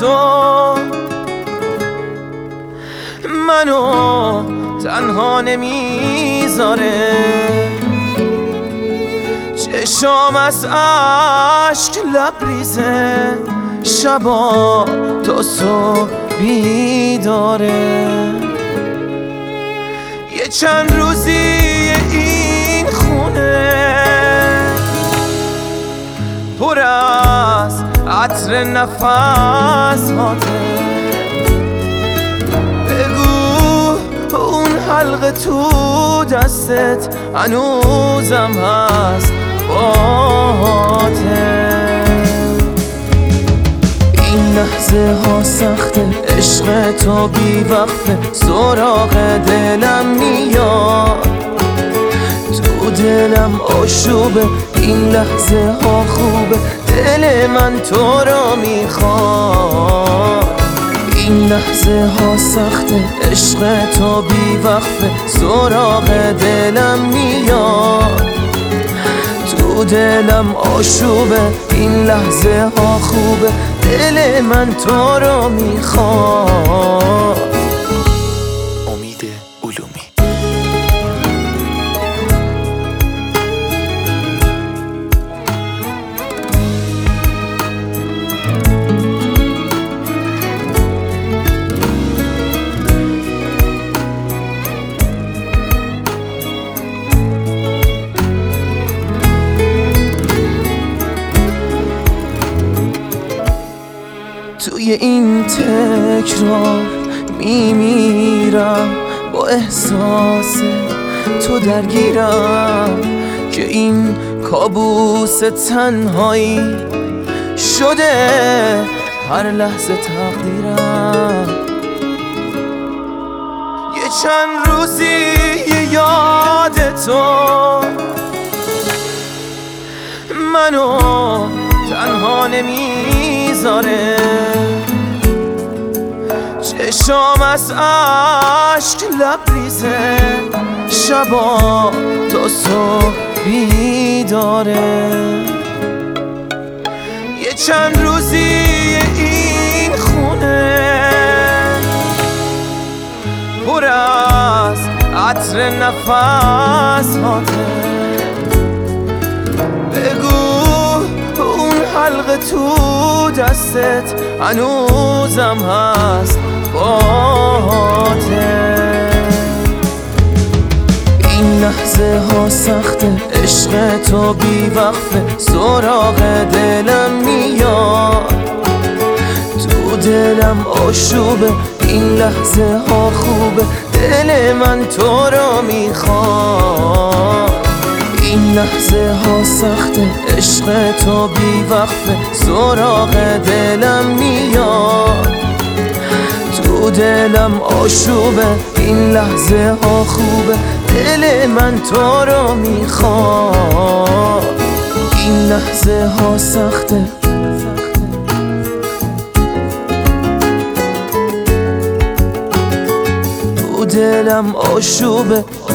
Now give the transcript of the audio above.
تو منو تنها نمیذاره، چشام از عشق لبریزه، شبا تا صبح بیداره. یه چند روزی این خونه پر از عطر نفس هاته، بگو اون حلقه تو دستت هنوزم هست باته. این لحظه ها سخته، عشق تو بی وقفه، سراغ دلم میاد، تو دلم آشوبه. این لحظه ها خوبه، دل من تو را میخواد. این لحظه ها سخته، عشق تو بی وقفه، سراغ دلم میاد، تو دلم آشوبه. این لحظه ها خوبه، دل من تو را میخواد. امید علومی. توی این تکرار میمیرم، با احساس تو درگیرم، که این کابوس تنهایی شده هر لحظه تقدیرم. یه چند روزی یاد تو منو تنها نمیذاره، چشام از عشق لبریزه، شبا تا صبح بیداره. یه چند روزی این خونه پر از عطر نفس هاته، بگو اون حلقه تو دستت هنوزم هست باته. این لحظه ها سخته، عشق تو بی وقفه، سراغ دلم میاد، تو دلم آشوبه. این لحظه ها خوبه، دل من تو را میخواد. این لحظه ها سخته، عشق تو بی وقفه، سراغ دلم میاد، تو دلم آشوبه. این لحظه ها خوبه، دل من تو را میخواد. این لحظه ها سخته، تو دلم آشوبه.